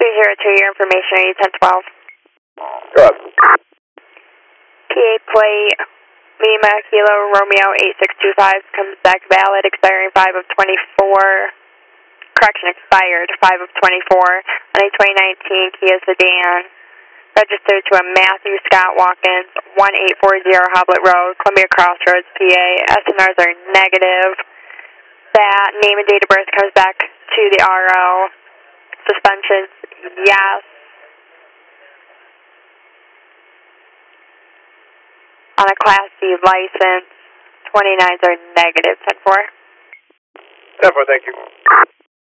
202, your information, are you 1012? Good. PA plate Lima Kilo Romeo 8625 comes back valid, expiring 5 of 24. Correction, expired 5 of 24 on a 2019 Kia sedan. Registered to a Matthew Scott Watkins, 1840 Hoblet Road, Columbia Crossroads, PA. SNRs are negative. That name and date of birth comes back to the RO. Suspensions, yes. On a Class C license, 29s are negative. 10-4. 10-4, thank you.